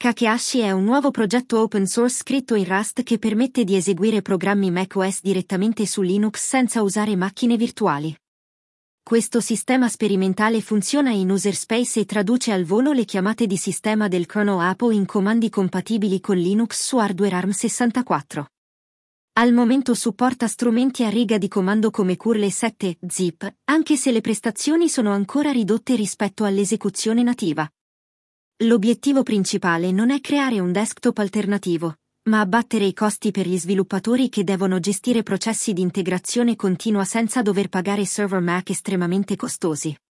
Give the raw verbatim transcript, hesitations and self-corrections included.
Kakehashi è un nuovo progetto open source scritto in Rust che permette di eseguire programmi macOS direttamente su Linux senza usare macchine virtuali. Questo sistema sperimentale funziona in user space e traduce al volo le chiamate di sistema del kernel Apple in comandi compatibili con Linux su hardware ARM sessantaquattro. Al momento supporta strumenti a riga di comando come curl e sette zip, anche se le prestazioni sono ancora ridotte rispetto all'esecuzione nativa. L'obiettivo principale non è creare un desktop alternativo, ma abbattere i costi per gli sviluppatori che devono gestire processi di integrazione continua senza dover pagare server Mac estremamente costosi.